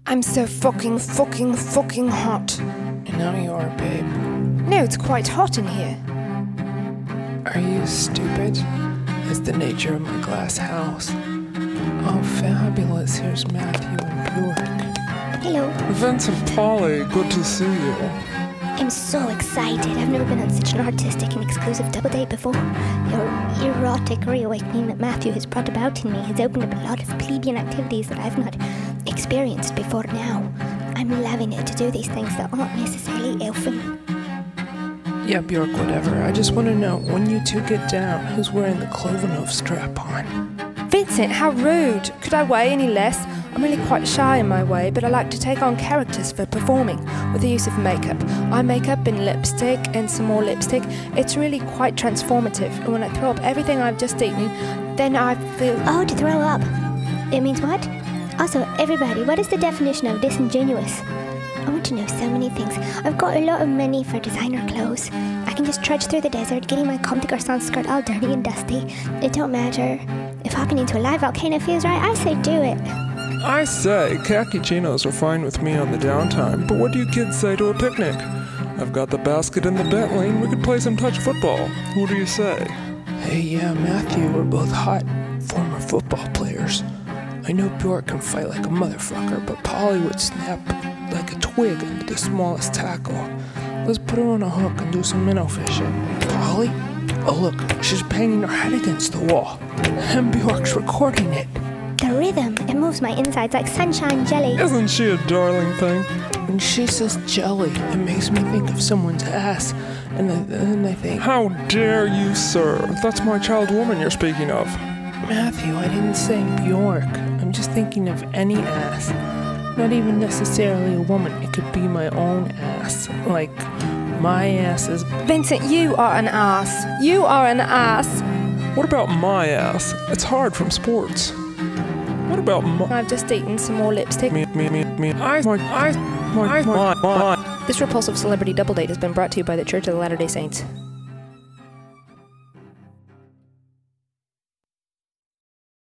I'm so fucking hot. And now you are, babe. No, it's quite hot in here. Are you stupid? It's the nature of my glass house. Oh, fabulous. Here's Matthew and Bjork. Hello. Vincent Polly, good to see you. I'm so excited. I've never been on such an artistic and exclusive double date before. Your erotic reawakening that Matthew has brought about in me has opened up a lot of plebeian activities that I've not experienced before now. I'm loving it to do these things that aren't necessarily elfin. Yeah, Bjork, whatever. I just want to know, when you two get down, who's wearing the Klovenov strap-on? Vincent, how rude. Could I weigh any less? I'm really quite shy in my way, but I like to take on characters for performing with the use of makeup. Eye makeup and lipstick and some more lipstick. It's really quite transformative. And when I throw up everything I've just eaten, then I feel... Oh, to throw up. It means what? Also, everybody, what is the definition of disingenuous? I want to know so many things. I've got a lot of money for designer clothes. I can just trudge through the desert, getting my Comme des Garçons skirt all dirty and dusty. It don't matter. If hopping into a live volcano feels right, I say do it. I say, khaki chinos are fine with me on the downtime, but what do you kids say to a picnic? I've got the basket and the Bentley, and we could play some touch football. What do you say? Hey, yeah, Matthew, we're both hot former football players. I know Bjork can fight like a motherfucker, but Polly would snap like a twig into the smallest tackle. Let's put her on a hook and do some minnow fishing. Polly? Oh look, she's banging her head against the wall. And Bjork's recording it. The rhythm, it moves my insides like sunshine jelly. Isn't she a darling thing? When she says jelly, it makes me think of someone's ass. And then I think... How dare you, sir? That's my child woman you're speaking of. Matthew, I didn't say Bjork. I'm just thinking of any ass. Not even necessarily a woman. It could be my own ass. Like, my ass is... Vincent, you are an ass. You are an ass. What about my ass? It's hard from sports. What about my... I've just eaten some more lipstick. My. This repulsive celebrity double date has been brought to you by the Church of the Latter-day Saints.